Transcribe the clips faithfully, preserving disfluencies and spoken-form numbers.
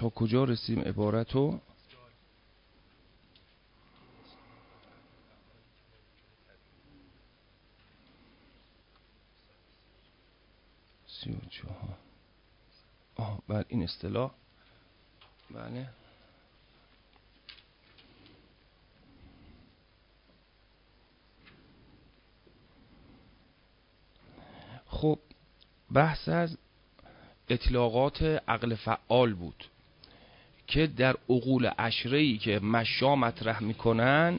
تا کجا رسیم عبارتو؟ سی و چهار. آه بله این اصطلاح. بله خب بحث از اطلاقات عقل فعال بود که در عقول عشره‌ای که مشا مطرح میکنن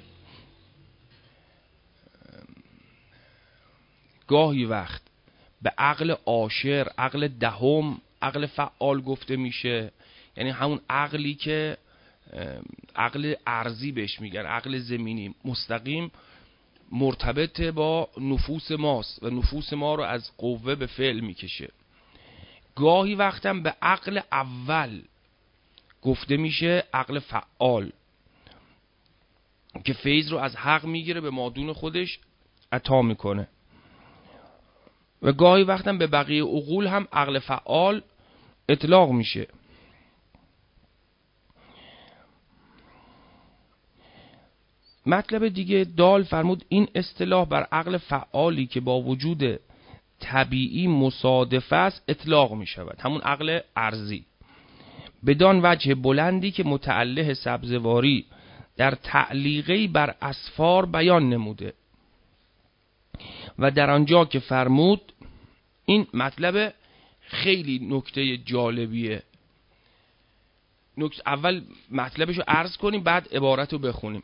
گاهی وقت به عقل عاشر، عقل دهم، عقل فعال گفته میشه. یعنی همون عقلی که عقل ارضی بهش میگن، عقل زمینی مستقیم مرتبط با نفوس ماست و نفوس ما رو از قوه به فعل میکشه. گاهی وقتم به عقل اول گفته میشه عقل فعال که فیض رو از حق میگیره به مادون خودش عطا میکنه. و گاهی وقتم به بقیه عقول هم عقل فعال اطلاق میشه. مطلب دیگه دال فرمود این اصطلاح بر عقل فعالی که با وجود طبیعی مصادف است اطلاق می شود، همون عقل ارضی، بدان وجه بلندی که متعلق سبزواری در تعلیقی بر اسفار بیان نموده. و در آنجا که فرمود، این مطلب خیلی نکته جالبیه. نکته اول مطلبشو عرض کنیم بعد عبارتو بخونیم.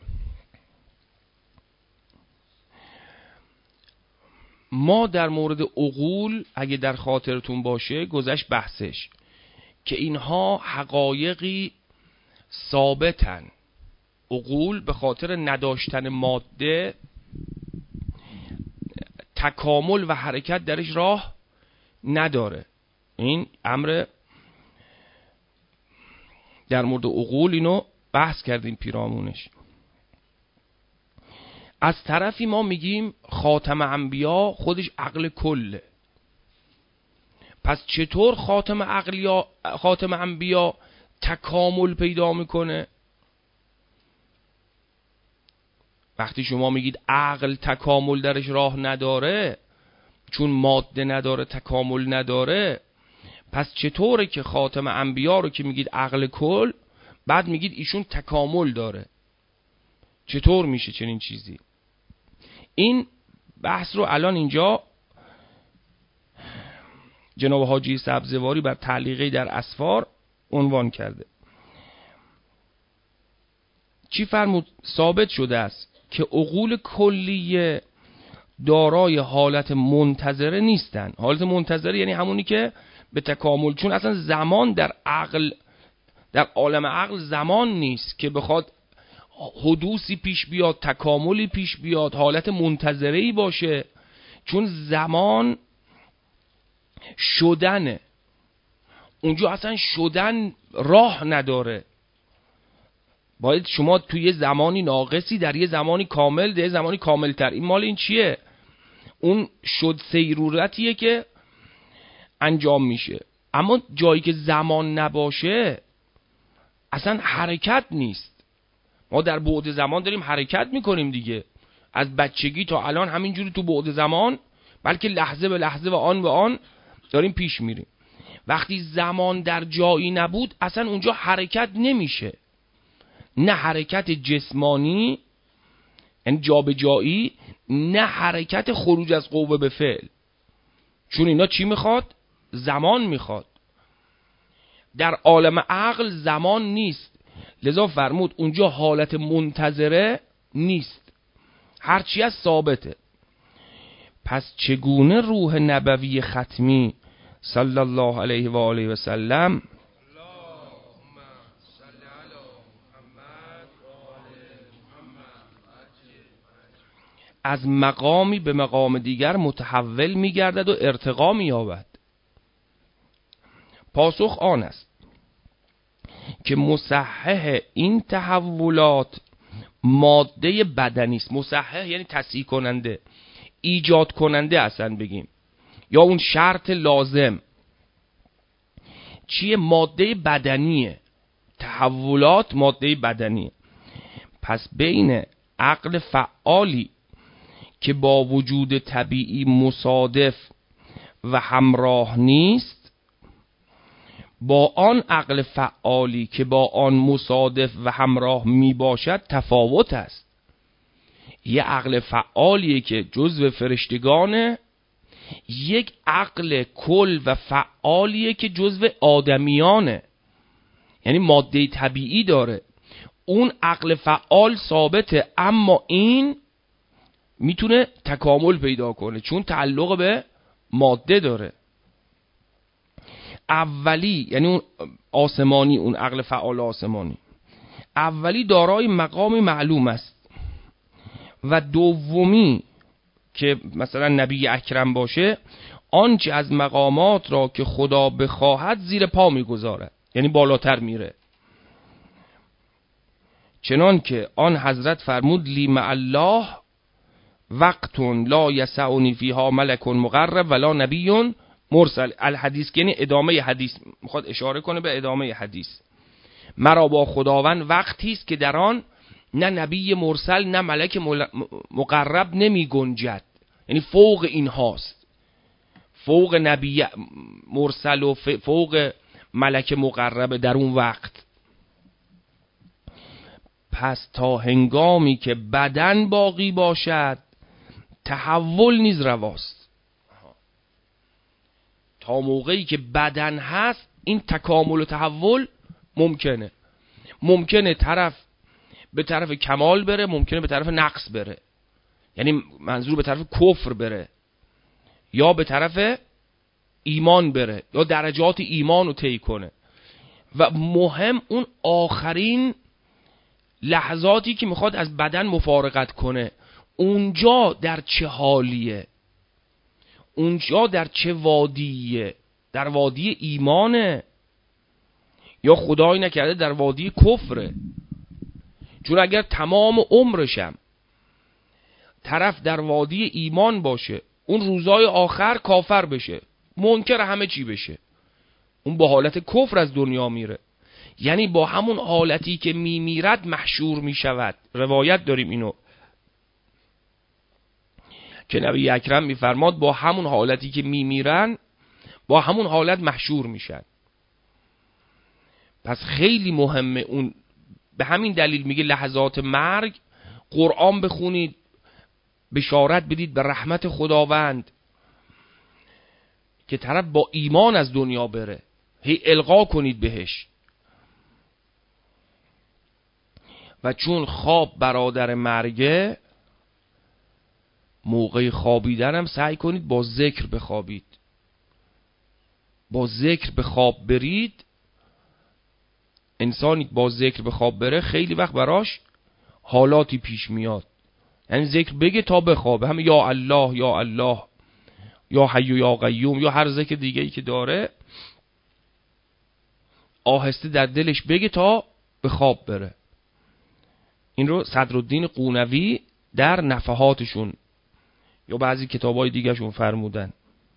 ما در مورد عقول اگه در خاطرتون باشه گذشت بحثش که اینها حقایقی ثابتن. عقول به خاطر نداشتن ماده تکامل و حرکت درش راه نداره. این امر در مورد عقول اینو بحث کردیم پیرامونش. از طرفی ما میگیم خاتم انبیا خودش عقل کله. پس چطور خاتم عقلیا خاتم انبیا تکامل پیدا میکنه؟ وقتی شما میگید عقل تکامل درش راه نداره چون ماده نداره تکامل نداره، پس چطوره که خاتم انبیا رو که میگید عقل کل بعد میگید ایشون تکامل داره؟ چطور میشه چنین چیزی؟ این بحث رو الان اینجا جناب حاجی سبزواری بر تعلیقی در اسفار عنوان کرده. چی فرمود؟ ثابت شده است که عقول کلیه دارای حالت منتظره نیستن. حالت منتظره یعنی همونی که به تکامل، چون اصلا زمان در عقل، در عالم عقل زمان نیست که بخواد حدوثی پیش بیاد، تکاملی پیش بیاد، حالت منتظره‌ای باشه، چون زمان شدنه. اونجا اصلا شدن راه نداره. باید شما توی یه زمانی ناقصی در یه زمانی کامل، در یه زمانی کامل تر. این مال این چیه؟ اون شد سیرورتیه که انجام میشه. اما جایی که زمان نباشه اصلا حرکت نیست. ما در بعد زمان داریم حرکت میکنیم دیگه، از بچگی تا الان همینجوری تو بعد زمان، بلکه لحظه به لحظه و آن به آن داریم پیش میریم. وقتی زمان در جایی نبود اصلا اونجا حرکت نمیشه، نه حرکت جسمانی یعنی جابجایی، نه حرکت خروج از قوه به فعل، چون اینا چی میخواد؟ زمان میخواد. در عالم عقل زمان نیست، لذا فرمود اونجا حالت منتظره نیست، هرچی از ثابته. پس چگونه روح نبوی ختمی صلی الله علیه و آله و سلم از مقامی به مقام دیگر متحول می‌گردد و ارتقا می‌یابد؟ پاسخ آن است که مصحح این تحولات ماده بدنی است. مصحح یعنی تصحیح کننده، ایجاد کننده اصلا بگیم، یا اون شرط لازم چیه؟ ماده بدنیه. تحولات ماده بدنی. پس بین عقل فعالی که با وجود طبیعی مصادف و همراه نیست با آن عقل فعالی که با آن مصادف و همراه می باشد تفاوت است. یه عقل فعالیه که جزو فرشتگانه، یک عقل کل و فعالیه که جزو آدمیانه، یعنی ماده طبیعی داره. اون عقل فعال ثابته، اما این میتونه تکامل پیدا کنه چون تعلق به ماده داره. اولی یعنی اون آسمانی، اون عقل فعال آسمانی اولی دارای مقامی معلوم است و دومی که مثلا نبی اکرم باشه آنچه از مقامات را که خدا بخواهد زیر پا میگذارد، یعنی بالاتر میره. چنان که آن حضرت فرمود لی مع الله وقت لا یسعنی فیها ملک مقرب ولا نبی مرسل. الحدیث، یعنی ادامه حدیث میخواد اشاره کنه به ادامه حدیث. مرا با خداوند وقتی است که در آن نه نبی مرسل نه ملک مقرب نمی گنجد، یعنی فوق این هاست، فوق نبی مرسل و فوق ملک مقرب در اون وقت. پس تا هنگامی که بدن باقی باشد تحول نیز رواست. تا موقعی که بدن هست این تکامل و تحول ممکنه. ممکنه طرف به طرف کمال بره، ممکنه به طرف نقص بره، یعنی منظور به طرف کفر بره یا به طرف ایمان بره یا درجات ایمان رو طی کنه. و مهم اون آخرین لحظاتی که میخواد از بدن مفارقت کنه، اونجا در چه حالیه، اونجا در چه وادیه، در وادی ایمانه یا خدای نکرده در وادی کفره. چون اگر تمام عمرشم طرف در وادی ایمان باشه، اون روزای آخر کافر بشه، منکر همه چی بشه، اون با حالت کفر از دنیا میره، یعنی با همون حالتی که میمیرد محشور میشود. روایت داریم اینو که نبی اکرم میفرماد با همون حالتی که میمیرن با همون حالت محشور میشن. پس خیلی مهمه اون. به همین دلیل میگه لحظات مرگ قرآن بخونید، بشارت بدید به رحمت خداوند که طرف با ایمان از دنیا بره، هی القا کنید بهش. و چون خواب برادر مرگه، موقع خوابیدن هم سعی کنید با ذکر بخوابید. با ذکر به خواب برید. انسانی با ذکر به خواب بره خیلی وقت براش حالاتی پیش میاد، یعنی ذکر بگه تا بخوابه، هم یا الله یا الله یا حی یا قیوم یا هر ذکر دیگه ای که داره آهسته در دلش بگه تا به خواب بره. این رو صدرالدین قونوی در نفحاتشون یا بعضی کتابای دیگه شون فرمودن.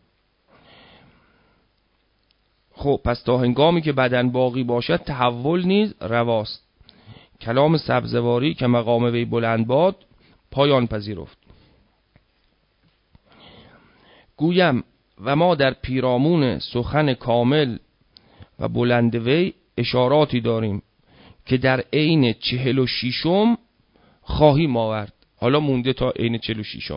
خب پس تا هنگامی که بدن باقی باشد تحول نیز رواست. کلام سبزواری که مقام وی بلند باد پایان پذیرفت. گویم و ما در پیرامون سخن کامل و بلند وی اشاراتی داریم که در عین چهل و شیشم خواهیم آورد. حالا مونده تا عین چهل و شیشم.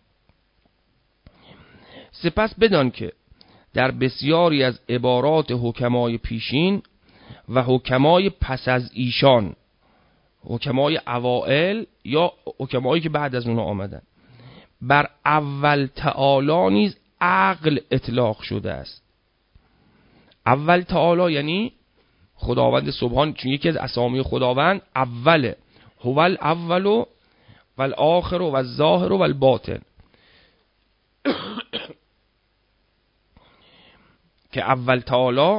سپس بدان که در بسیاری از عبارات حکمای پیشین و حکمای پس از ایشان، حکمای اوائل یا حکمایی که بعد از اونها آمدن، بر اول تعالی نیز عقل اطلاق شده است. اول تعالی یعنی خداوند سبحان، چون یکی از اسامی خداوند اوله، هو الاول و الاخر و الظاهر و الباطن، که اول تعالی.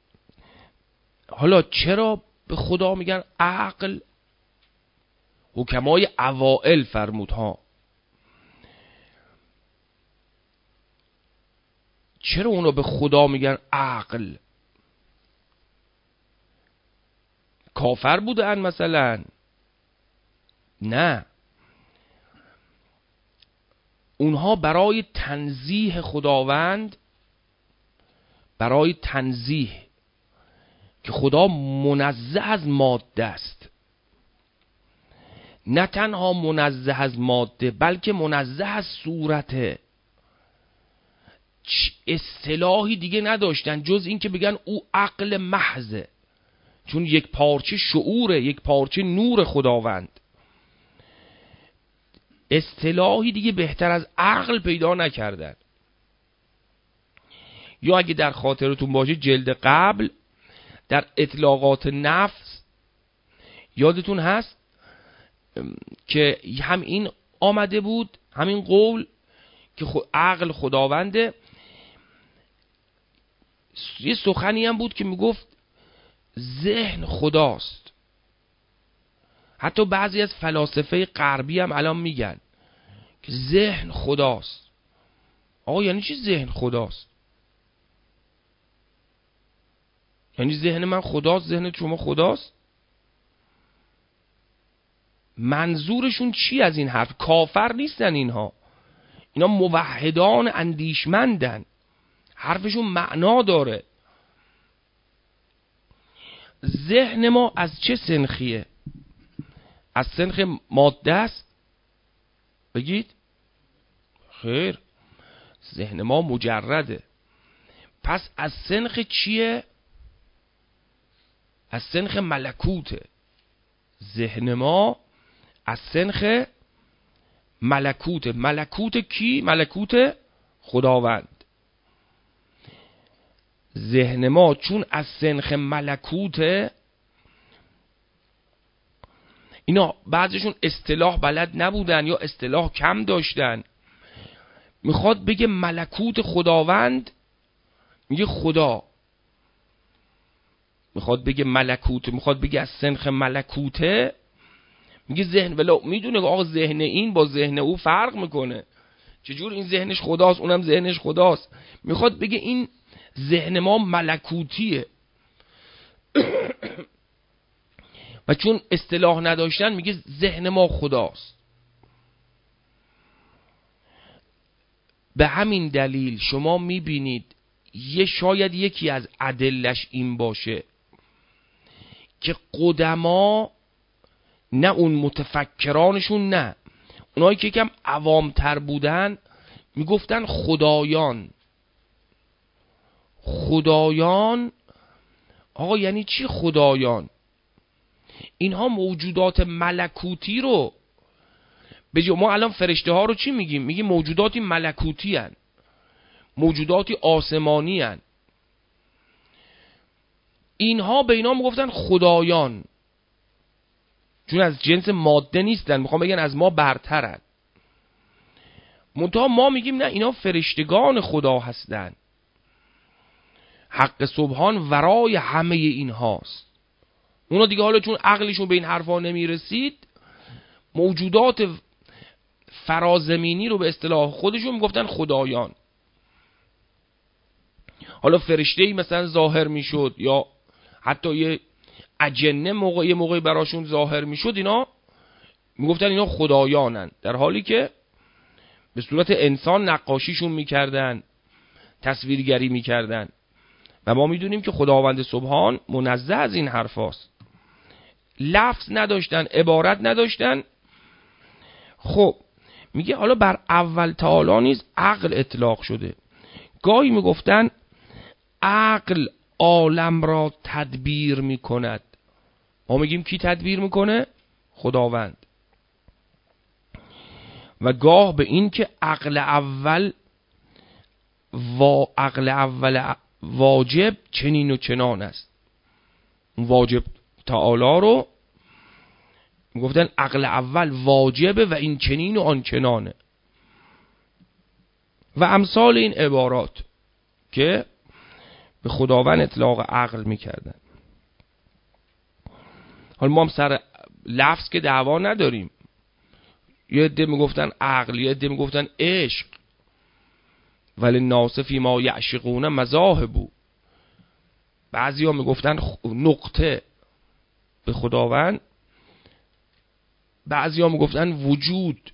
حالا چرا به خدا میگن عقل؟ حکمای اوائل فرمود ها. چرا اونو به خدا میگن عقل؟ کافر بودن مثلا؟ نه، اونها برای تنزیه خداوند، برای تنزیه که خدا منزه از ماده است، نه تنها منزه از ماده بلکه منزه از صورته، اصطلاحی دیگه نداشتن جز این که بگن او عقل محضه، چون یک پارچه شعوره، یک پارچه نور خداوند. اصطلاحی دیگه بهتر از عقل پیدا نکردن. یا اگه در خاطرتون باشه جلد قبل در اطلاقات نفس یادتون هست که هم این آمده بود، همین قول که عقل خداونده. یه سخنی هم بود که میگفت ذهن خداست. حتی بعضی از فلاسفه غربی هم الان میگن که ذهن خداست. آقا یعنی چی ذهن خداست؟ یعنی ذهن من خداست، ذهن شما خداست؟ منظورشون چی از این حرف؟ کافر نیستن اینها، اینا موحدان اندیشمندن، حرفشون معنا داره. ذهن ما از چه سنخیه؟ از سنخ ماده است؟ بگید خیر، ذهن ما مجرده. پس از سنخ چیه؟ از سنخ ملکوته. ذهن ما از سنخ ملکوت. ملکوت کی؟ ملکوت خداوند. ذهن ما چون از سنخ ملکوته، اینا بعضیشون اصطلاح بلد نبودن یا اصطلاح کم داشتن، میخواد بگه ملکوت خداوند، میگه خدا. میخواد بگه ملکوت، میخواد بگه از سنخ ملکوته، میگه ذهن. ولی میدونه آقا ذهن این با ذهن او فرق میکنه، چجور این ذهنش خداست اونم ذهنش خداست. میخواد بگه این ذهن ما ملکوتیه. و چون اصطلاح نداشتن میگه ذهن ما خداست. به همین دلیل شما میبینید یه شاید یکی از ادلش این باشه که قدما، نه اون متفکرانشون، نه اونایی که یکم عوامتر بودن، میگفتن خدایان. خدایان آقا یعنی چی خدایان؟ اینها موجودات ملکوتی رو به جا ما الان فرشته ها رو چی میگیم؟ میگیم موجوداتی ملکوتی هن، موجوداتی آسمانی هن. اینها به اینا میگفتن خدایان، چون از جنس ماده نیستن، میخوام بگن از ما برترن. منتها ما میگیم نه، اینا فرشتگان خدا هستن. حق سبحان ورای همه این هاست. اونا دیگه حالا چون عقلشون به این حرفا نمیرسید، موجودات فرازمینی رو به اصطلاح خودشون میگفتن خدایان. حالا فرشته‌ای مثلا ظاهر میشد یا حتی یه اجنه موقع یه موقعی براشون ظاهر میشد، اینا میگفتن اینا خدایانن، در حالی که به صورت انسان نقاشیشون میکردن، تصویرگری میکردن. و ما میدونیم که خداوند سبحان منزه از این حرفاست. لفظ نداشتن، عبارت نداشتن. خب میگه حالا بر اول تعالی نیز عقل اطلاق شده. گاهی میگفتن عقل عالم را تدبیر میکند. ما میگیم کی تدبیر میکنه؟ خداوند. و گاه به این که عقل اول و عقل اول واجب چنین و چنان است. واجب تعالی رو میگفتن عقل اول واجبه و این چنین و آن چنانه و امثال این عبارات که به خداوند اطلاق عقل میکردن. حالا ما هم سر لفظ که دعوا نداریم. یه عده میگفتن عقل، یه عده میگفتن عشق. ولی ناس فی ما یعشقون مذاهبو. بعضی ها میگفتن نقطه. به خداوند بعضی ها میگفتن وجود،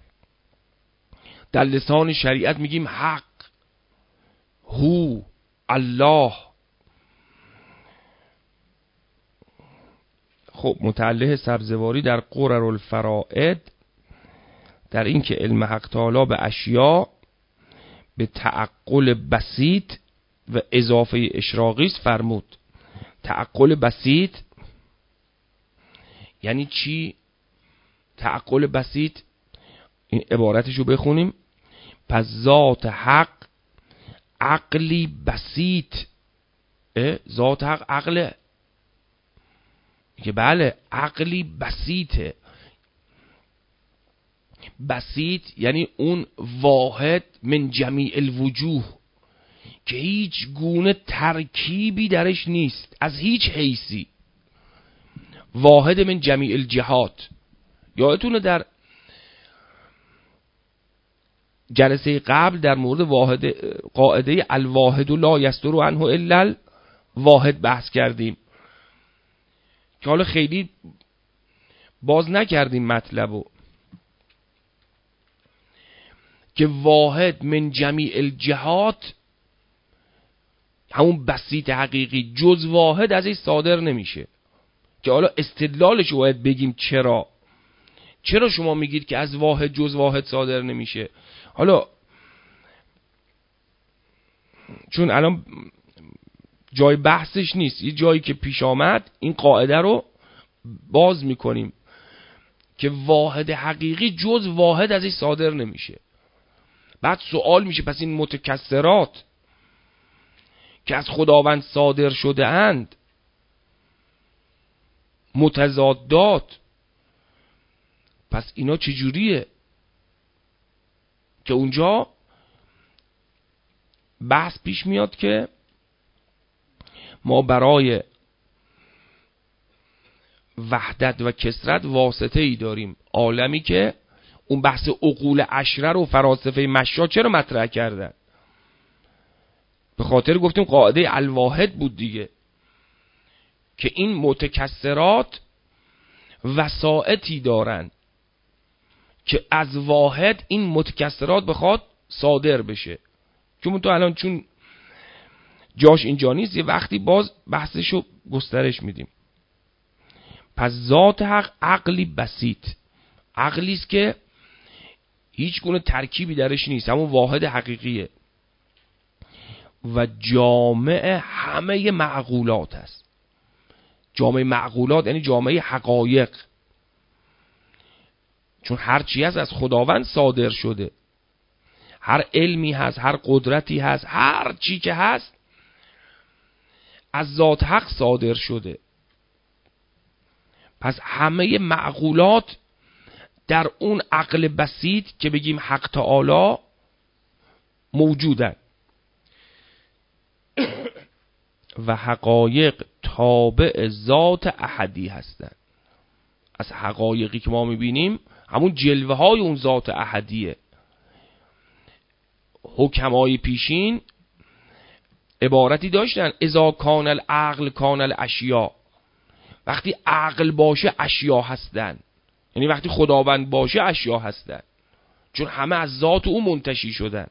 در لسان شریعت میگیم حق، هو، الله. خب متعلق سبزواری در قرر الفرائد در این که علم حق تعالی به اشیاء به تعقل بسیط و اضافه اشراقی است فرمود. تعقل بسیط یعنی چی؟ تعقل بسیط این عبارتشو بخونیم. پس ذات حق عقلی بسیط. ذات حق عقله که بله عقلی بسیطه. بسیط یعنی اون واحد من جمیع الوجوه که هیچ گونه ترکیبی درش نیست از هیچ حیثی. واحد من جمیع الجهات. یادتونه در جلسه قبل در مورد واحد قاعده الواحد لا یصدر عنه الا الواحد بحث کردیم که حالا خیلی باز نکردیم مطلبو، که واحد من جمیع الجهات همون بسیط حقیقی جز واحد از این صادر نمیشه. که حالا استدلالش رو باید بگیم چرا چرا شما میگید که از واحد جز واحد صادر نمیشه. حالا چون الان جای بحثش نیست، یه جایی که پیش آمد این قاعده رو باز میکنیم که واحد حقیقی جز واحد از این صادر نمیشه. بعد سوال میشه پس این متکثرات که از خداوند صادر شده اند، متضادات، پس اینا چجوریه؟ که اونجا بحث پیش میاد که ما برای وحدت و کثرت واسطه ای داریم، عالمی که اون بحث عقول عشره رو فلاسفه مشا چرا مطرح کردن؟ به خاطر گفتیم قاعده الواحد بود دیگه، که این متکثرات وسائطی دارن که از واحد این متکثرات بخواد صادر بشه. چون تو الان چون جاش اینجا نیست یه وقتی باز بحثشو گسترش میدیم. پس ذات حق عقلی بسیط، عقلی است که هیچ گونه ترکیبی درش نیست، همون واحد حقیقیه و جامع همه معقولات است. جامع معقولات یعنی جامع حقایق، چون هر چی هست از خداوند صادر شده، هر علمی هست، هر قدرتی هست، هر چی که هست از ذات حق صادر شده. پس همه معقولات در اون عقل بسیط که بگیم حق تعالی موجودن و حقایق تابع ذات احدی هستند. از حقایقی که ما میبینیم همون جلوه های اون ذات احدیه. حکمای پیشین عبارتی داشتن اذا کان العقل کان الاشیاء، وقتی عقل باشه اشیا هستن، یعنی وقتی خداوند باشه اشیا هستن، چون همه از ذات او منتشی شدن.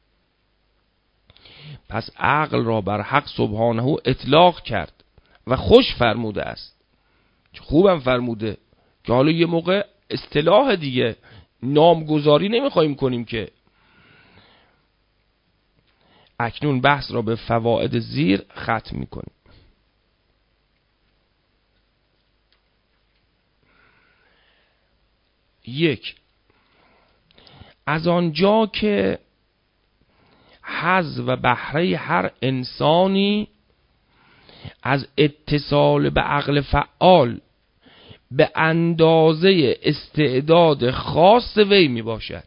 پس عقل را بر حق سبحانه اطلاق کرد و خوش فرموده است، خوبم فرموده که حالا یه موقع اصطلاح دیگه نامگذاری نمیخوایم کنیم. که اکنون بحث را به فواید زیر ختم میکنیم. یک، از آنجا که حظ و بهره هر انسانی از اتصال به عقل فعال به اندازه استعداد خاص وی می باشد،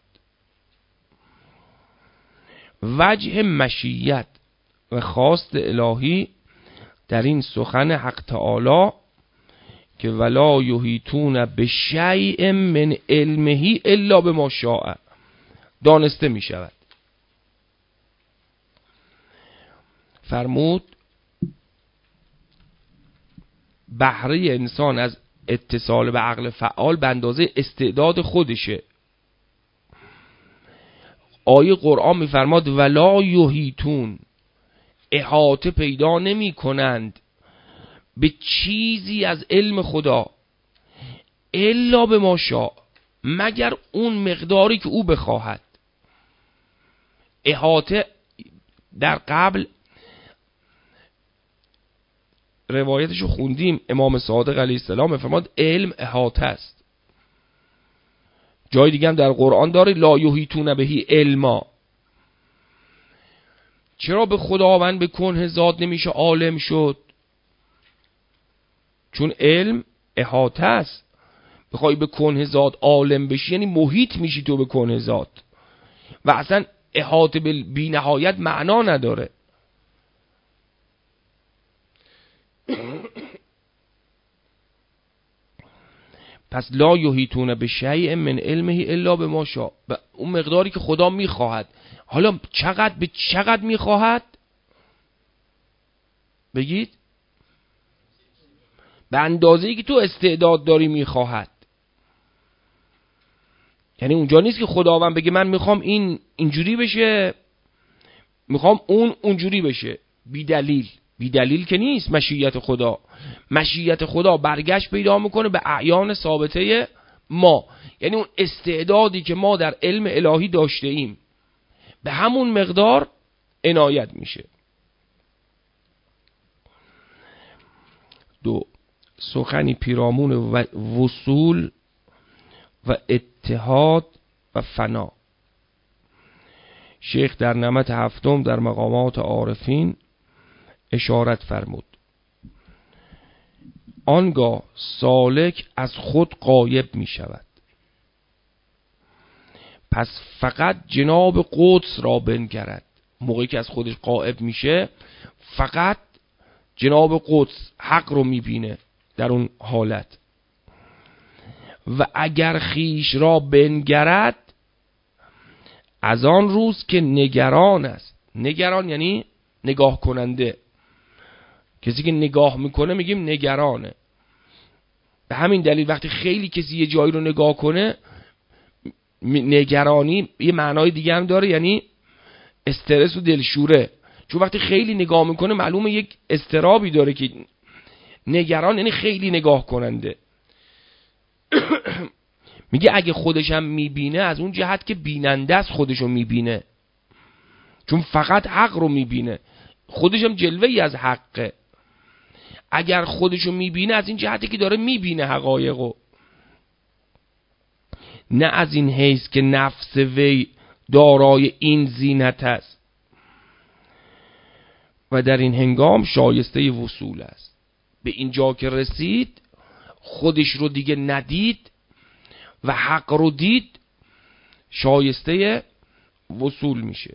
وجه مشیت و خواست الهی در این سخن حق تعالی که ولا یحیطون بشیء من علمه الا بما شاء دانسته می شود. فرمود بهره انسان از اتصال به عقل فعال به اندازه استعداد خودشه. آیه قرآن میفرماد ولا یحیطون، احاطه پیدا نمی کنند به چیزی از علم خدا الا به ما شاء، مگر اون مقداری که او بخواهد. احاطه در قبل روایتشو خوندیم، امام صادق علیه السلام فرماد علم احاطه است. جای دیگه هم در قرآن داره لا یحیطون بهی علما. چرا به خداوند به کنه ذات نمیشه عالم شد؟ چون علم احاطه است. بخوای به کنه ذات عالم بشی یعنی محیط میشی تو به کنه ذات، و اصلا احاطه به بی نهایت معنا نداره. پس لا یحیطون بشیء من علمه الا بما شاء، اون مقداری که خدا میخواهد. حالا چقدر به چقدر میخواهد؟ بگید. به اندازه‌ای که تو استعداد داری میخواهد. یعنی اونجا نیست که خداوند بگه من میخوام این اینجوری بشه، میخوام اون اونجوری بشه، بی دلیل. بی دلیل که نیست مشیت خدا. مشیت خدا برگشت پیدا میکنه به اعیان ثابته ما، یعنی اون استعدادی که ما در علم الهی داشته ایم به همون مقدار عنایت میشه. دو، سخنی پیرامون وصول و اتحاد و فنا. شیخ در نمط هفتم در مقامات عارفین اشارت فرمود آنگاه سالک از خود غایب می شود، پس فقط جناب قدس را بنگرد. موقعی که از خودش غایب میشه فقط جناب قدس حق رو میبینه در اون حالت. و اگر خیش را بنگرد از آن روز که نگران است. نگران یعنی نگاه کننده. کسی که نگاه میکنه میگیم نگرانه. به همین دلیل وقتی خیلی کسی یه جایی رو نگاه کنه، نگرانی یه معنای دیگه هم داره، یعنی استرس و دلشوره. چون وقتی خیلی نگاه میکنه معلومه یک استرابی داره که نگران یعنی خیلی نگاه کننده. میگه اگه خودش هم میبینه از اون جهت که بیننده است خودشو میبینه، چون فقط حق رو میبینه، خودش هم جلوه‌ای از حقه. اگر خودشو میبینه از این جهتی که داره میبینه حقایقو، نه از این حیث که نفس وی دارای این زینت است و در این هنگام شایسته وصول است. به اینجا که رسید خودش رو دیگه ندید و حق رو دید، شایسته وصول میشه.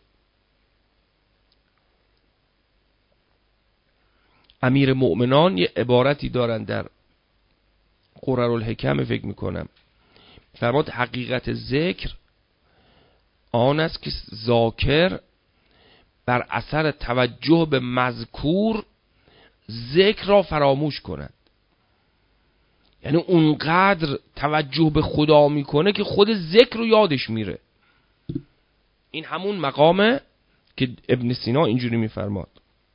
امیر مؤمنان یه عبارتی دارن در قررالحکم فکر میکنم، فرماد حقیقت ذکر آن است که ذاکر بر اثر توجه به مذکور ذکر را فراموش کند. یعنی اونقدر توجه به خدا میکنه که خود ذکر رو یادش میره. این همون مقامه که ابن سینا اینجوری میفرماد.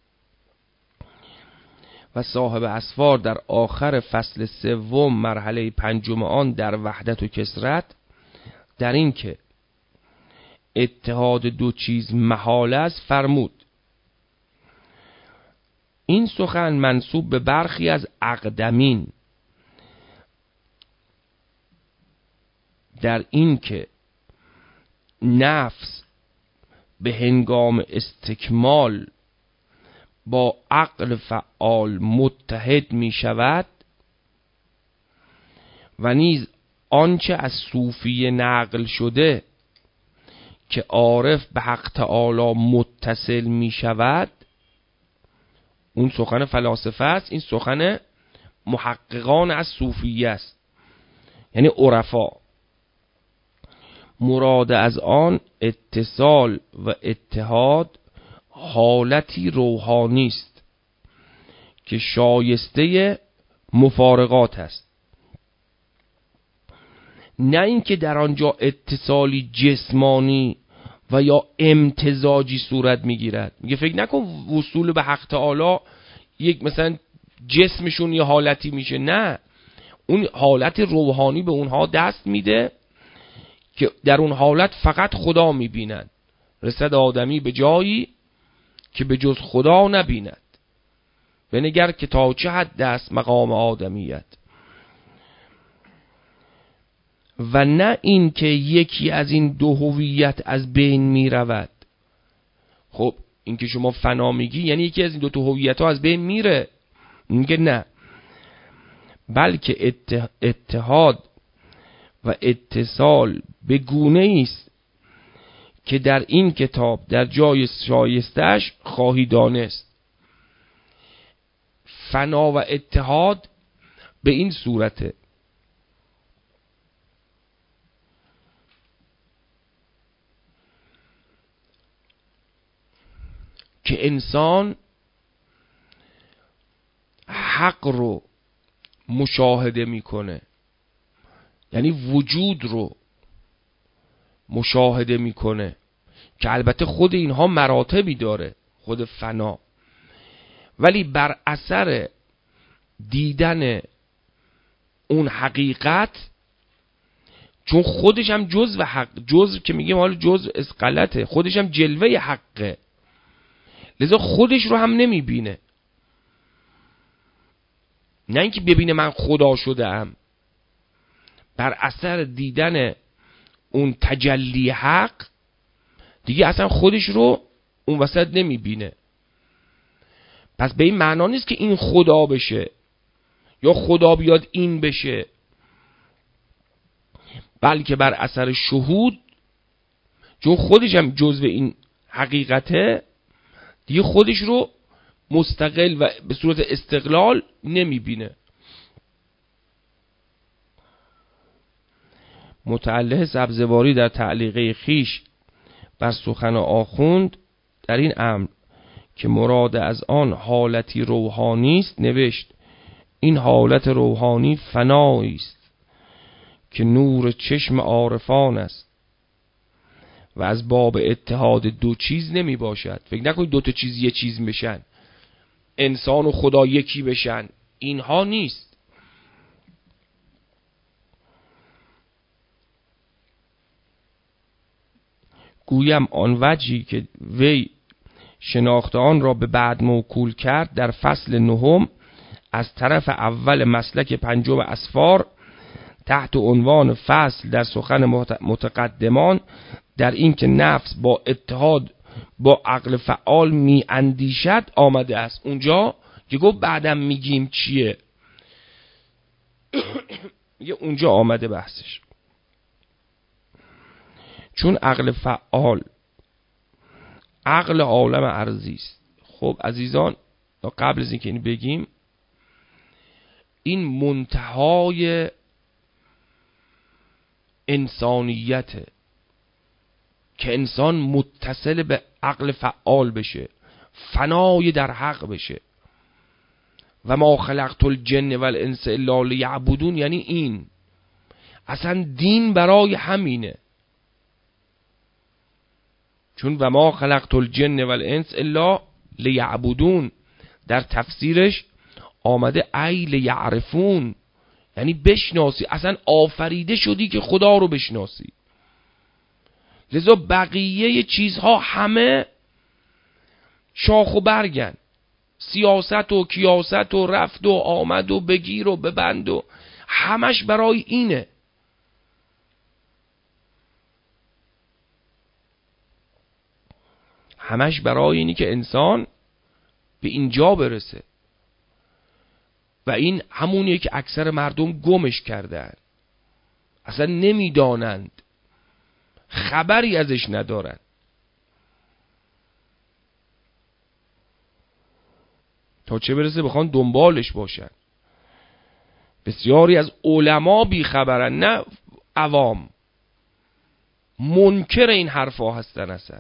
و صاحب اسفار در آخر فصل سوم مرحله پنجم آن در وحدت و کثرت، در این که اتحاد دو چیز محال است فرمود این سخن منسوب به برخی از اقدمین در این که نفس به هنگام استکمال با عقل فعال متحد می شود و نیز آنچه از صوفی نقل شده که عارف به حق تعالی متصل می شود، اون سخن فلاسفه است، این سخن محققان از صوفیه است، یعنی عرفا. مراد از آن اتصال و اتحاد حالتی روحانی است که شایسته مفارقات است، نه اینکه در آنجا اتصالی جسمانی و یا امتزاجی صورت میگیرد. میگه فکر نکن وصول به حق تعالی یک مثلا جسمشون یه حالتی میشه، نه، اون حالت روحانی به اونها دست میده که در اون حالت فقط خدا میبیند. رسد آدمی به جایی که به جز خدا نبیند، بنگر که تا چه حد است مقام آدمیت. و نه این که یکی از این دو هویت از بین می رود. خب این که شما فنا میگی یعنی یکی از این دو تا هویت ها از بین میره. میگه نه، بلکه اتحاد و اتصال به گونه است که در این کتاب در جای شایستش خواهی دانست. فنا و اتحاد به این صورته که انسان حق رو مشاهده میکنه، یعنی وجود رو مشاهده میکنه که البته خود اینها مراتبی داره، خود فنا، ولی بر اثر دیدن اون حقیقت، چون خودش هم جزء حق، جزء که میگیم حالا جزء از غلطه، خودش هم جلوه حقه، لذا خودش رو هم نمیبینه. نه اینکه ببینه من خدا شده ام، بر اثر دیدن اون تجلی حق دیگه اصلا خودش رو اون وسط نمیبینه. پس به این معنا نیست که این خدا بشه یا خدا بیاد این بشه، بلکه بر اثر شهود، چون خودش هم جزو این حقیقته، دیگه خودش رو مستقل و به صورت استقلال نمیبینه. متعلق سبزواری در تعلیقه خیش بر سخن آخوند در این امر که مراد از آن حالتی روحانی است نوشت: این حالت روحانی فنایی است که نور چشم عارفان است و از باب اتحاد دو چیز نمی باشد. فکر نکنید دو تا چیز یه چیز میشن، انسان و خدا یکی بشن، اینها نیست. گویم آن وجهی که وی شناخت آن را به بعد موکول کرد در فصل نهم از طرف اول مسلک پنجم اسفار تحت عنوان فصل در سخن متقدمان در این که نفس با اتحاد با عقل فعال می اندیشد آمده است. اونجا که گفت بعدم میگیم چیه، یه اونجا آمده بحثش. چون عقل فعال عقل عالم ارضی است. خب عزیزان، قبل از اینکه این بگیم، این منتهای انسانیته که انسان متصل به عقل فعال بشه، فنای در حق بشه. و ما خلقت الجن والانس الا لیعبدون، یعنی این اصلا دین برای همینه. چون و ما خلقت الجن والانس الا لیعبدون در تفسیرش آمده ای لیعرفون، یعنی بشناسی، اصلا آفریده شدی که خدا رو بشناسی. لذا بقیه چیزها همه شاخ و برگن، سیاست و کیاست و رفت و آمد و بگیر و ببند و همش برای اینه. همش برای اینی که انسان به اینجا برسه. و این همونیه که اکثر مردم گمش کردن، اصلا نمیدانند، خبری ازش ندارن. تا چه برسه بخوان دنبالش باشن. بسیاری از علما بی خبرن، نه عوام، منکر این حرفا هستن. اصلا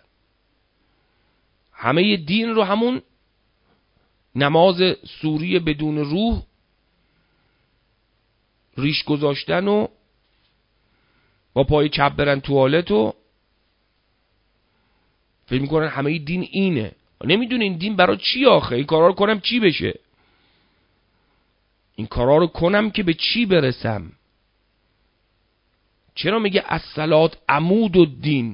همه دین رو همون نماز سوری بدون روح ریش گذاشتن و با پای چپ برن توالت و فکر میکنن همه دین اینه. نمیدونه این دین برای چی آخه؟ این کارا رو کنم چی بشه؟ این کارا رو کنم که به چی برسم؟ چرا میگه الصلات عمود الدین؟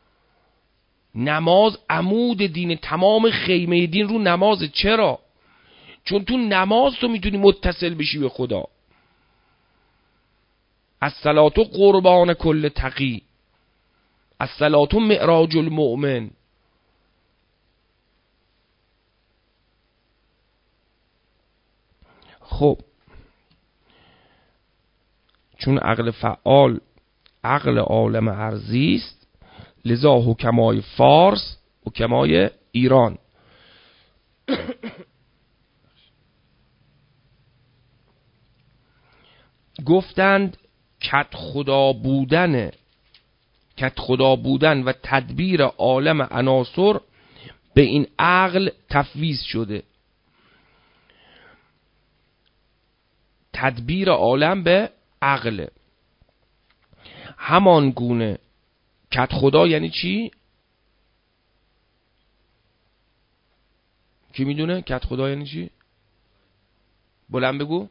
نماز عمود دین، تمام خیمه دین رو نمازه. چرا؟ چون تو نماز تو میتونی متصل بشی به خدا. الصلات قربان کل تقی، الصلات معراج المؤمن. خب چون عقل فعال عقل عالم ارضی است، لذا حکمای فارس حکمای ایران گفتند کت خدا بودن کت خدا بودن و تدبیر عالم عناصر به این عقل تفویض شده. تدبیر عالم به عقل. همان گونه کت خدا یعنی چی؟ کی میدونه کت خدا یعنی چی؟ بلند بگو.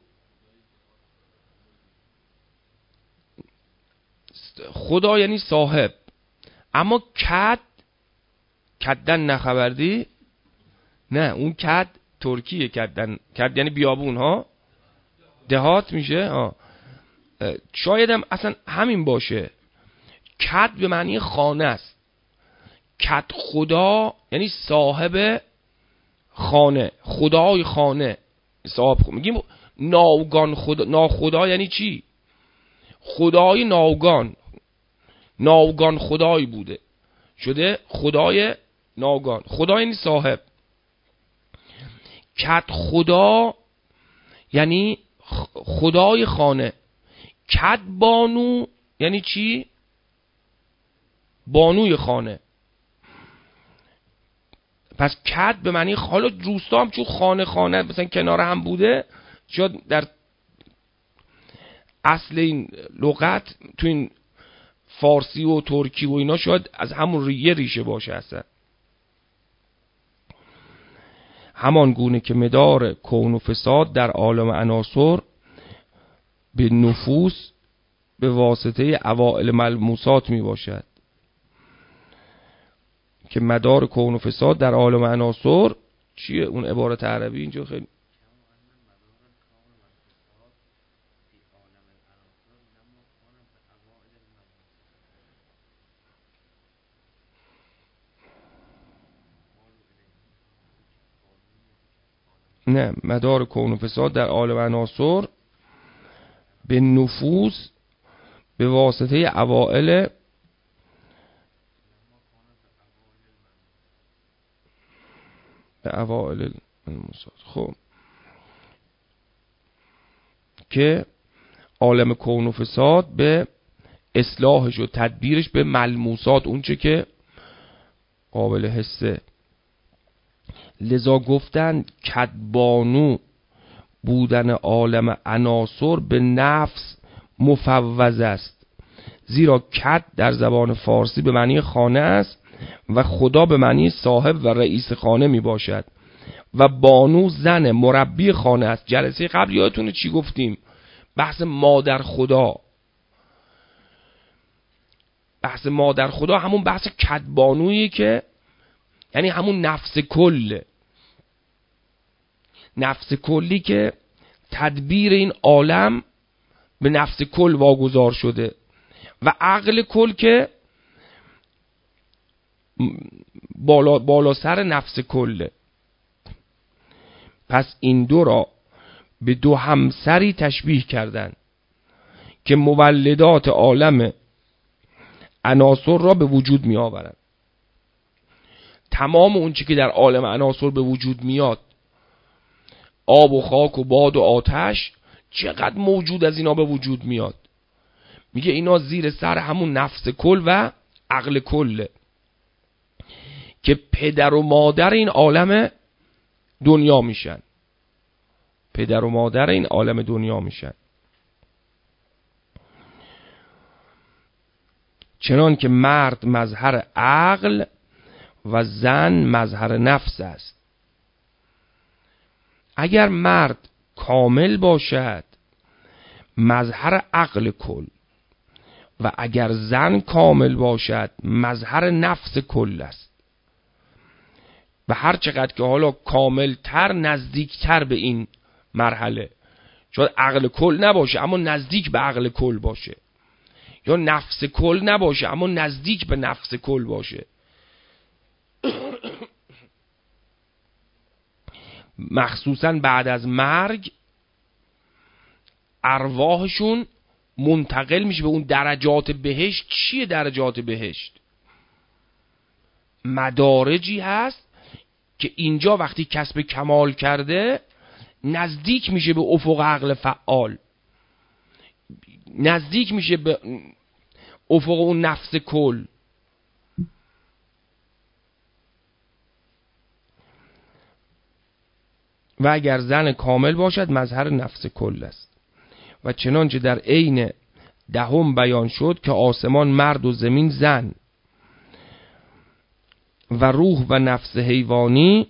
خدا یعنی صاحب. اما کد کدن نخبردی؟ نه اون کد ترکیه. کدن کد یعنی بیابون ها، دهات میشه. آه. شاید هم اصلا همین باشه. کد به معنی خانه است. کد خدا یعنی صاحب خانه، خدای خانه، صاحب خانه. میگیم ناوگان خدا. ناخدا یعنی چی؟ خدای ناوگان. ناوگان خدایی بوده شده خدای ناوگان. خدا یعنی صاحب. کد خدا یعنی خدای خانه. کد بانو یعنی چی؟ بانوی خانه. پس کد به معنی حالا روستا هم چون خانه خانه مثلا کنار هم بوده، شاید در اصل این لغت تو این فارسی و ترکی و اینا شاید از همون یه ریشه باشه اصلا. همان گونه که مدار کون و فساد در عالم عناصر به نفوس به واسطه اوائل ملموسات می باشد. که مدار کون و فساد در عالم عناصر چیه؟ اون عبارت عربی اینجا خیلی نه. مدار کون و فساد در عالم عناصر به نفوس به واسطه اوائل به اوائل الملموسات. خب که عالم کون و فساد به اصلاحش و تدبیرش به ملموسات، اونچه که قابل حسه. لذا گفتن کدبانو بودن عالم عناصر به نفس مفوض است، زیرا کد در زبان فارسی به معنی خانه است و خدا به معنی صاحب و رئیس خانه می باشد و بانو زن مربی خانه است. جلسه قبل یادتونه چی گفتیم؟ بحث مادر خدا. بحث مادر خدا همون بحث کدبانویی که یعنی همون نفس کل، نفس کلی که تدبیر این عالم به نفس کل واگذار شده و عقل کل که بالا, بالا سر نفس کله. پس این دو را به دو همسری تشبیه کردن که مولدات عالم عناصر را به وجود می آورند. تمام اون چی که در عالم عناصر به وجود میاد، آب و خاک و باد و آتش، چقدر موجود از اینا به وجود میاد. میگه اینا زیر سر همون نفس کل و عقل کله که پدر و مادر این عالم دنیا میشن. پدر و مادر این عالم دنیا میشن. چنان که مرد مظهر عقل و زن مظهر نفس است. اگر مرد کامل باشد مظهر عقل کل و اگر زن کامل باشد مظهر نفس کل است. و هر چقدر که حالا کاملتر نزدیکتر به این مرحله، شاید عقل کل نباشه اما نزدیک به عقل کل باشه، یا نفس کل نباشه اما نزدیک به نفس کل باشه. مخصوصا بعد از مرگ ارواحشون منتقل میشه به اون درجات بهشت. چیه درجات بهشت؟ مدارجی هست که اینجا وقتی کسب کمال کرده نزدیک میشه به افق عقل فعال، نزدیک میشه به افق اون نفس کل. و اگر زن کامل باشد مظهر نفس کل است. و چنانچه در عین دهم بیان شد که آسمان مرد و زمین زن و روح و نفس حیوانی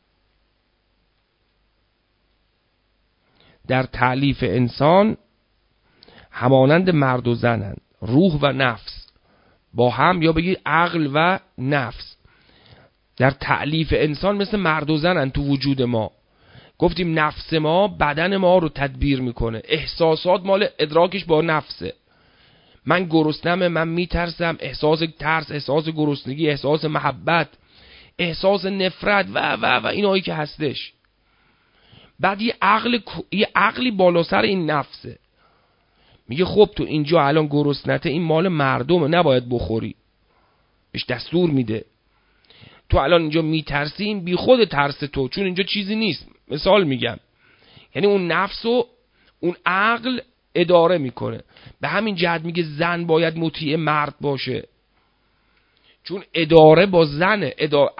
در تألیف انسان همانند مرد و زنند. روح و نفس با هم، یا بگی عقل و نفس در تألیف انسان مثل مرد و زنند تو وجود ما. گفتیم نفس ما بدن ما رو تدبیر میکنه، احساسات مال ادراکش با نفسه. من گرسنمه، من میترسم، احساس ترس، احساس گرسنگی، احساس محبت، احساس نفرت و و و اینایی که هستش. بعد یه عقل یه عقلی بالا سر این نفسه میگه خب تو اینجا الان گرسنته، این مال مردمه نباید بخوری، بهش دستور میده. تو الان اینجا میترسی، این بی خود ترس تو، چون اینجا چیزی نیست. مثال میگم، یعنی اون نفس و اون عقل اداره میکنه. به همین جهت میگه زن باید مطیع مرد باشه، چون اداره با زنه. اداره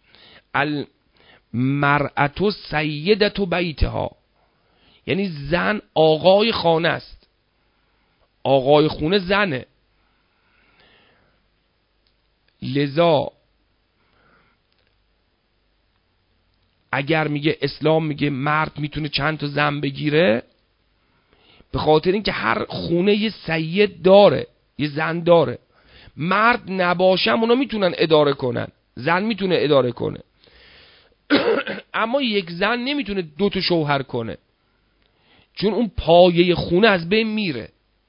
المرأة سیدة بیتها، یعنی زن آقای خانه است، آقای خونه زنه. لذا اگر میگه اسلام میگه مرد میتونه چند تا زن بگیره، به خاطر اینکه هر خونه یه سید داره، یه زن داره. مرد نباشه اونا میتونن اداره کنن، زن میتونه اداره کنه. اما یک زن نمیتونه دو تا شوهر کنه، چون اون پایه خونه از بین میره،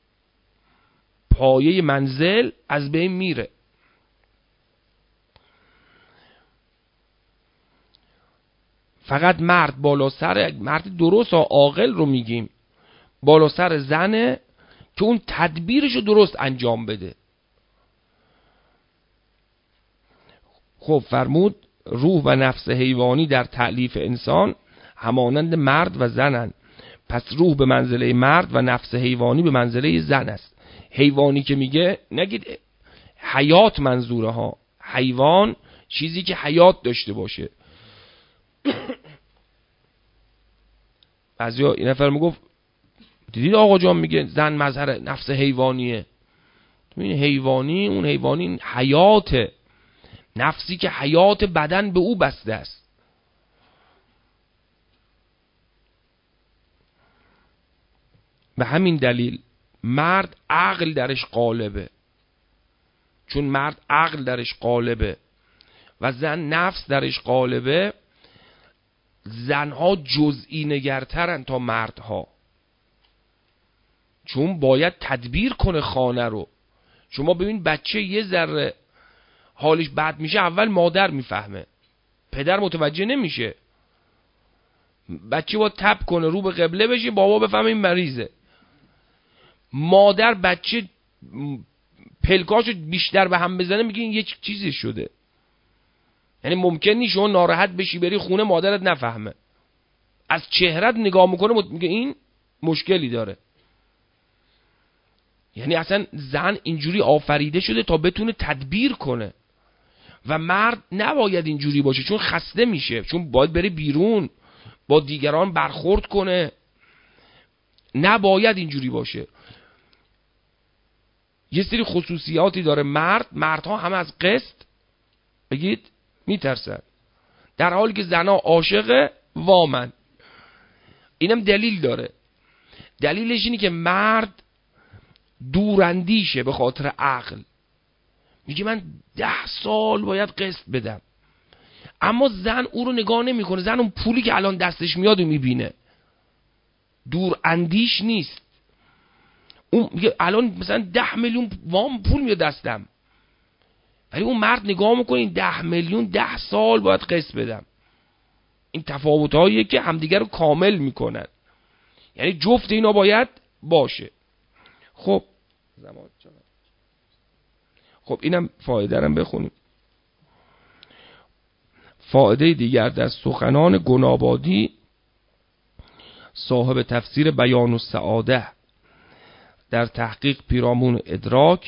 پایه منزل از بین میره. فقط مرد بالا سر، مرد درست و عاقل رو میگیم، بالا سر زنه که اون تدبیرشو درست انجام بده. خب فرمود روح و نفس حیوانی در تألیف انسان همانند مرد و زنند. پس روح به منزله مرد و نفس حیوانی به منزله زن است. حیوانی که میگه نگید حیات منظوره ها، حیوان چیزی که حیات داشته باشه. بعضیا این نفر میگفت دیدید آقا جان میگه زن مظهر نفس حیوانیه. این حیوانی، اون حیوانی حیاته، نفسی که حیات بدن به او بسته است. به همین دلیل مرد عقل درش غالبه، چون مرد عقل درش غالبه و زن نفس درش غالبه. زنها جزئی نگرترن تا مردها، چون باید تدبیر کنه خانه رو. شما ببین بچه یه ذره حالش بد میشه اول مادر میفهمه، پدر متوجه نمیشه. بچه با تپ کنه رو به قبله بشه، بابا بفهمه این مریضه. مادر بچه پلکاشو بیشتر به هم بزنه میگه این یه چیزی شده. یعنی ممکن نیست شما ناراحت بشی بری خونه مادرت نفهمه، از چهرت نگاه میکنه میگه این مشکلی داره. یعنی اصلا زن اینجوری آفریده شده تا بتونه تدبیر کنه و مرد نباید اینجوری باشه، چون خسته میشه، چون باید بره بیرون با دیگران برخورد کنه. نباید اینجوری باشه. یه سری خصوصیاتی داره مرد، مردها همه از قسط بگید میترسن، در حالی که زنها عاشق وامن. اینم دلیل داره. دلیلش اینه که مرد دوراندیشه به خاطر عقل، میگه من ده سال باید قسط بدم، اما زن او رو نگاه نمیکنه. زن اون پولی که الان دستش میاد و میبینه، دور اندیش نیست. اون میگه الان مثلا ده میلیون وام پول میاد دستم، ولی اون مرد نگاه میکنه این ده میلیون ده سال باید قسط بدم. این تفاوت‌هاییه که همدیگر رو کامل میکنن، یعنی جفت اینا باید باشه. خب زمان خب اینم فایده رو بخونیم. فایده دیگر در سخنان گنابادی، صاحب تفسیر بیان السعاده در تحقیق پیرامون ادراک،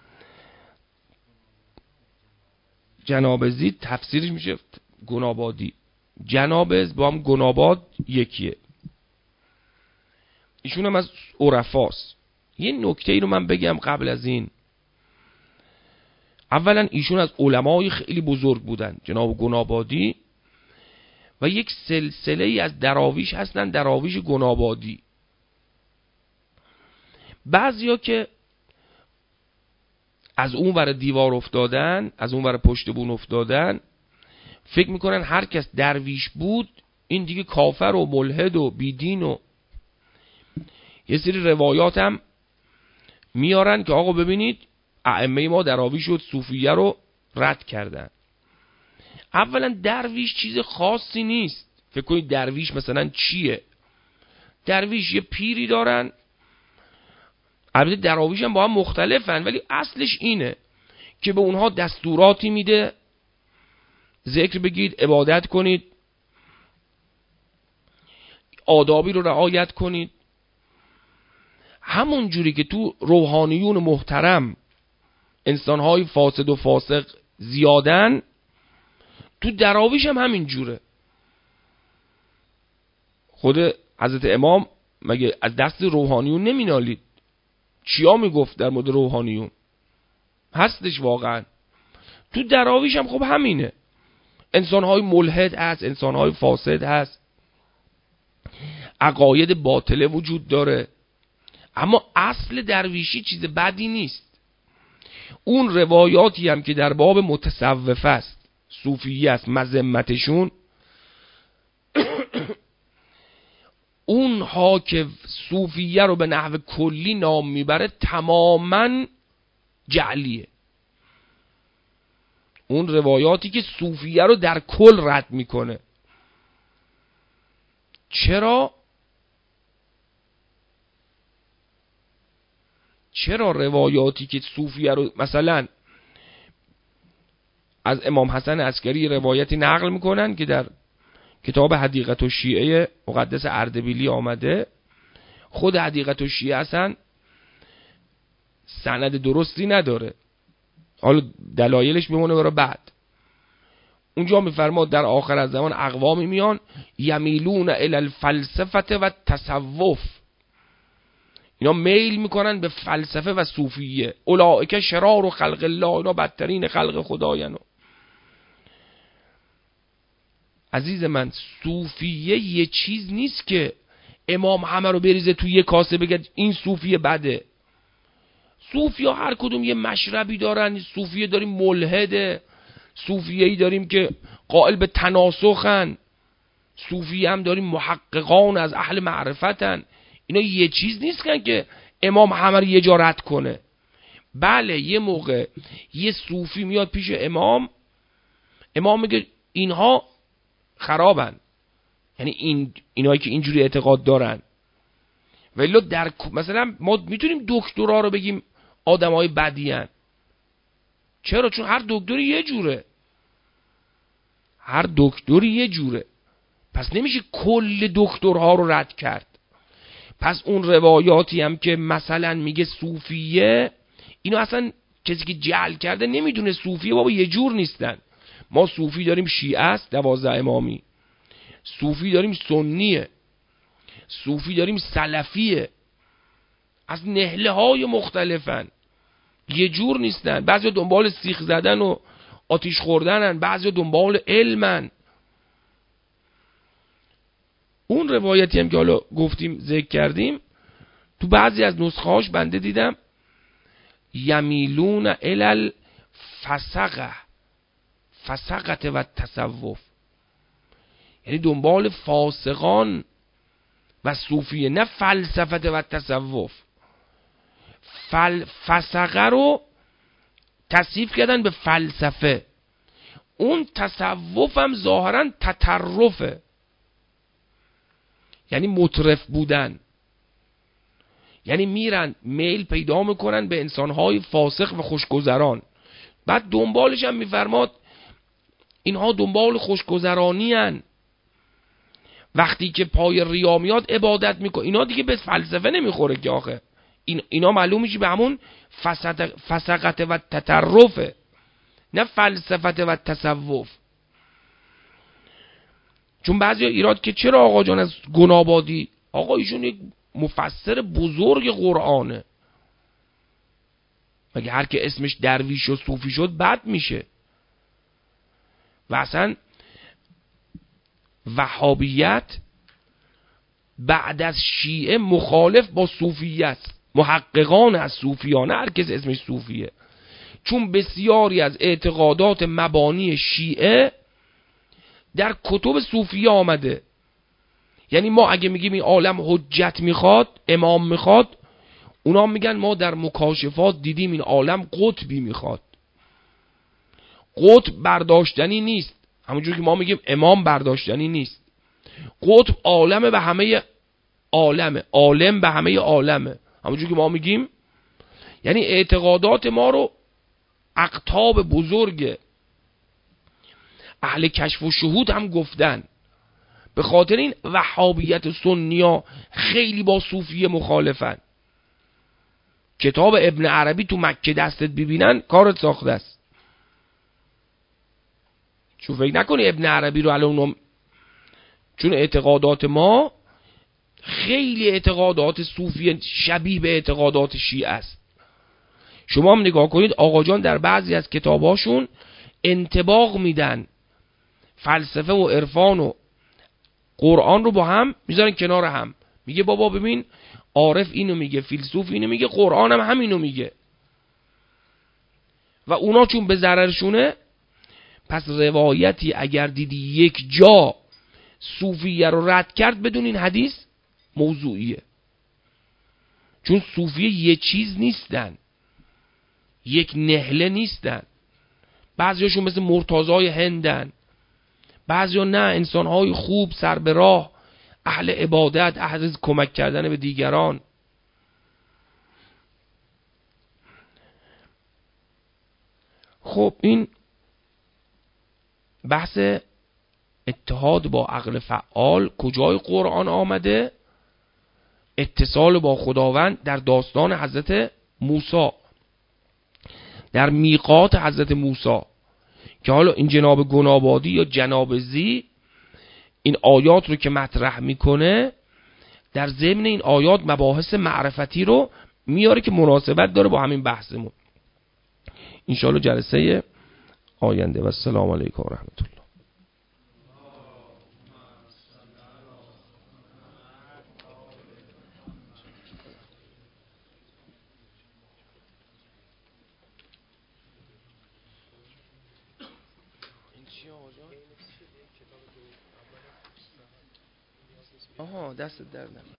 جنابزی تفسیرش میشه گنابادی. جنابز با هم گناباد یکیه. ایشون هم از عرفاست. یه نکته ای رو من بگم قبل از این. اولا ایشون از علمای خیلی بزرگ بودن، جناب گنابادی، و یک سلسله ای از دراویش هستن، دراویش گنابادی. بعضیا که از اون ور دیوار افتادن، از اون ور پشت بون افتادن، فکر میکنن هر کس درویش بود این دیگه کافر و ملحد و بیدین. و یه سری روایات هم میارن که آقا ببینید ائمه ما دراویش و صوفیه رو رد کردن. اولا درویش چیز خاصی نیست. فکر کنید درویش مثلا چیه؟ درویش یه پیری دارن، البته دراویش هم با هم مختلفن، ولی اصلش اینه که به اونها دستوراتی میده، ذکر بگید، عبادت کنید، آدابی رو رعایت کنید. همون جوری که تو روحانیون محترم انسانهای فاسد و فاسق زیادن، تو دراویش هم همین جوره. خود حضرت امام مگه از دست روحانیون نمینالید؟ چیا میگفت در مورد روحانیون؟ هستش واقعا. تو دراویش هم خب همینه. انسانهای ملحد هست، انسانهای فاسد هست، عقاید باطله وجود داره، اما اصل درویشی چیز بدی نیست. اون روایاتی هم که در باب متصوف است، صوفیه است، مذمتشون، اونها که صوفیه رو به نحو کلی نام میبره تماما جعلیه. اون روایاتی که صوفیه رو در کل رد میکنه. چرا؟ چرا روایاتی که صوفیه رو، مثلا از امام حسن عسکری روایتی نقل میکنن که در کتاب حدیقت الشیعه مقدس اردبیلی آمده، خود حدیقت الشیعه اصلا سند درستی نداره، حالا دلایلش میمونه برای بعد. اونجا میفرماد در آخر از زمان اقوامی میان یمیلون الی الفلسفه و تصوف، اینا میل میکنن به فلسفه و صوفیه. اولئک شرار و خلق الله، اینا بدترین خلق خدایند. عزیز من، صوفیه یه چیز نیست که امام همه رو بریزه توی یه کاسه بگه این صوفیه بده. صوفیه هر کدوم یه مشربی دارن. صوفیه داریم ملحده، صوفیه‌ای داریم که قائل به تناسخن، صوفیه هم داریم محققان از اهل معرفتن. اینا یه چیز نیستن که امام همه رو یه جا رد کنه. بله یه موقع یه صوفی میاد پیش امام، امام میگه اینها خرابن، یعنی این اینایی که اینجوری اعتقاد دارن. ولی در مثلا ما میتونیم دکترا رو بگیم آدمای بدی ان. چرا؟ چون هر دکتری یه جوره، هر دکتری یه جوره، پس نمیشه کل دکترها رو رد کرد. پس اون روایاتی هم که مثلا میگه صوفیه، اینو اصلا کسی که جعل کرده نمیدونه صوفیه بابا یه جور نیستن. ما صوفی داریم شیعه است دوازده امامی، صوفی داریم سنیه، صوفی داریم سلفیه، از نهله های مختلفن. یه جور نیستن. بعضی دنبال سیخ زدن و آتیش خوردنن، بعضی دنبال علمن. اون روایتی هم که حالا گفتیم ذکر کردیم، تو بعضی از نسخه‌هاش بنده دیدم یمیلون الال فسقه فسقت و تصوف، یعنی دنبال فاسقان و صوفیه، نه فلسفت و تصوف. فل فسقه رو تصیف کردن به فلسفه، اون تصوف هم ظاهرا تطرفه، یعنی مطرف بودن، یعنی میرن میل پیدا میکنن به انسانهای فاسق و خوشگذران. بعد دنبالش هم میفرماد اینها دنبال خوشگذرانی هن، وقتی که پای ریا میاد عبادت میکنه. اینا دیگه به فلسفه نمیخوره که آخه این اینا معلوم میشه به همون فسقت و تطرفه، نه فلسفت و تصوف. چون بعضی ایراد که چرا آقا جان از گنابادی، آقا ایشون یک مفسر بزرگ قرآنه، مگه هر که اسمش درویش و صوفی شد بد میشه؟ و اصلا وهابیت بعد از شیعه مخالف با صوفیه است. محققان از صوفیانه هر کس اسمش صوفیه، چون بسیاری از اعتقادات مبانی شیعه در کتب صوفیه آمده. یعنی ما اگه میگیم این عالم حجت میخواد، امام میخواد، اونا میگن ما در مکاشفات دیدیم این عالم قطبی میخواد. قطب برداشتنی نیست، همونجور که ما میگیم امام برداشتنی نیست. قطب عالم به همه عالمه، عالم به همه عالمه، همونجور که ما میگیم. یعنی اعتقادات ما رو اقطاب بزرگ اهل کشف و شهود هم گفتن. به خاطر این وهابیت سنیا خیلی با صوفیه مخالفن. کتاب ابن عربی تو مکه دستت ببینن کارت ساخته است. چون فکر نکنی ابن عربی رو الان، چون اعتقادات ما خیلی اعتقادات صوفی شبیه به اعتقادات شیعه است. شما هم نگاه کنید آقا جان در بعضی از کتاباشون انطباق میدن فلسفه و عرفان و قرآن رو با هم میذارن کنار هم. میگه بابا ببین عارف اینو میگه، فیلسوف اینو میگه، قرآن هم همینو میگه. و اونا چون به ضررشونه، پس روایتی اگر دیدی یک جا صوفیه رو رد کرد بدون این حدیث موضوعیه. چون صوفیه یه چیز نیستن، یک نهله نیستن. بعضیاشون مثل مرتضای هندن، بعضیا نه، انسانهای خوب، سر به راه، اهل عبادت، اهل کمک کردن به دیگران. خب این بحث اتحاد با عقل فعال کجای قرآن آمده؟ اتصال با خداوند در داستان حضرت موسی، در میقات حضرت موسی، که حالا این جناب گنابادی یا جناب زی این آیات رو که مطرح میکنه، در ضمن این آیات مباحث معرفتی رو میاره که مناسبت داره با همین بحثمون. انشاءالله جلسه آینده. و السلام علیکم و رحمت الله. آها دست در نکنه.